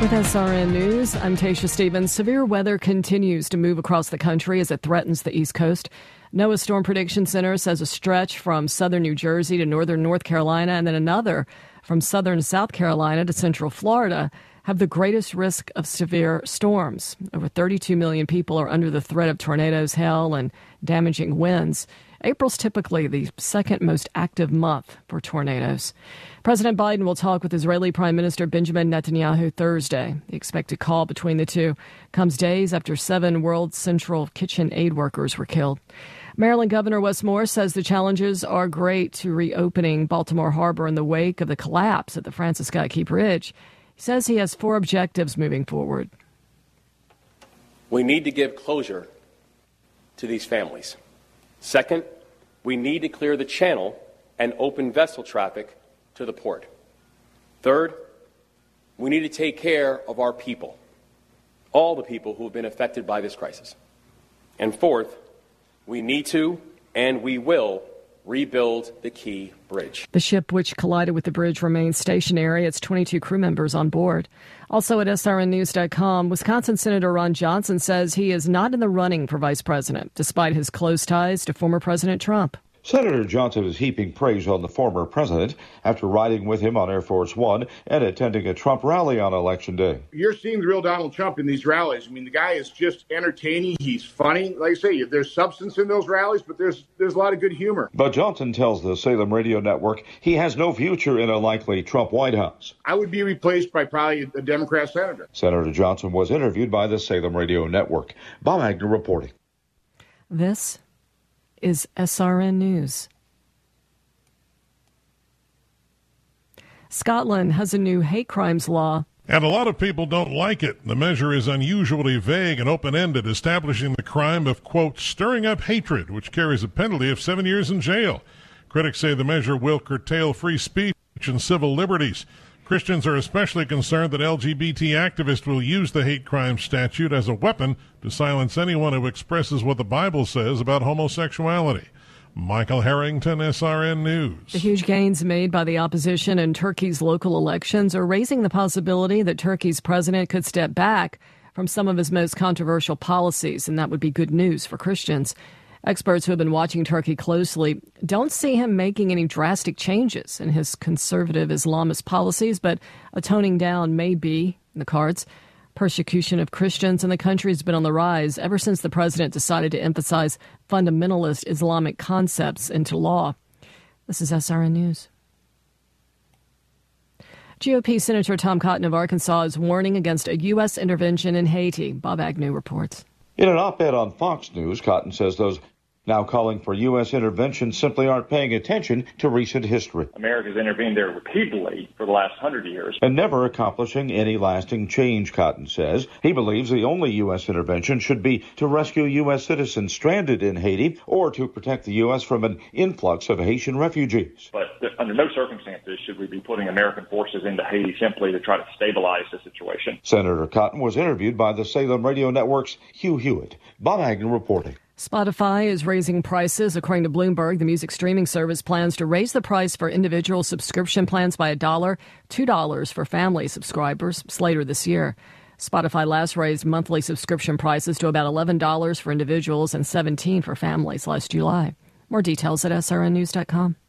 With SRN News, I'm Tasha Stevens. Severe weather continues to move across the country as it threatens the East Coast. NOAA Storm Prediction Center says a stretch from southern New Jersey to northern North Carolina and then another from southern South Carolina to central Florida have the greatest risk of severe storms. Over 32 million people are under the threat of tornadoes, hail, and damaging winds. April's typically the second most active month for tornadoes. President Biden will talk with Israeli Prime Minister Benjamin Netanyahu Thursday. The expected call between the two comes days after 7 World Central Kitchen aid workers were killed. Maryland Governor Wes Moore says the challenges are great to reopening Baltimore Harbor in the wake of the collapse at the Francis Scott Key Bridge. He says he has 4 objectives moving forward. We need to give closure to these families. Second, we need to clear the channel and open vessel traffic to the port. Third, we need to take care of our people, all the people who have been affected by this crisis. And fourth, we need to and we will rebuild the Key Bridge. The ship which collided with the bridge remains stationary. It's 22 crew members on board. Also at srnnews.com, Wisconsin Senator Ron Johnson says he is not in the running for vice president, despite his close ties to former President Trump. Senator Johnson is heaping praise on the former president after riding with him on Air Force One and attending a Trump rally on Election Day. You're seeing the real Donald Trump in these rallies. I mean, the guy is just entertaining. He's funny. Like I say, there's substance in those rallies, but there's a lot of good humor. But Johnson tells the Salem Radio Network he has no future in a likely Trump White House. I would be replaced by probably a Democrat senator. Senator Johnson was interviewed by the Salem Radio Network. Bob Agnew reporting. This is SRN News. Scotland has a new hate crimes law. And a lot of people don't like it. The measure is unusually vague and open-ended, establishing the crime of, quote, stirring up hatred, which carries a penalty of 7 years in jail. Critics say the measure will curtail free speech and civil liberties. Christians are especially concerned that LGBT activists will use the hate crime statute as a weapon to silence anyone who expresses what the Bible says about homosexuality. Michael Harrington, SRN News. The huge gains made by the opposition in Turkey's local elections are raising the possibility that Turkey's president could step back from some of his most controversial policies, and that would be good news for Christians. Experts who have been watching Turkey closely don't see him making any drastic changes in his conservative Islamist policies, but a toning down may be in the cards. Persecution of Christians in the country has been on the rise ever since the president decided to emphasize fundamentalist Islamic concepts into law. This is SRN News. GOP Senator Tom Cotton of Arkansas is warning against a U.S. intervention in Haiti. Bob Agnew reports. In an op-ed on Fox News, Cotton says those now calling for U.S. intervention simply aren't paying attention to recent history. America's intervened there repeatedly for the last 100 years. And never accomplishing any lasting change, Cotton says. He believes the only U.S. intervention should be to rescue U.S. citizens stranded in Haiti or to protect the U.S. from an influx of Haitian refugees. But under no circumstances should we be putting American forces into Haiti simply to try to stabilize the situation. Senator Cotton was interviewed by the Salem Radio Network's Hugh Hewitt. Bob Agnew reporting. Spotify is raising prices. According to Bloomberg, the music streaming service plans to raise the price for individual subscription plans by $1, $2 for family subscribers later this year. Spotify last raised monthly subscription prices to about $11 for individuals and $17 for families last July. More details at srnnews.com.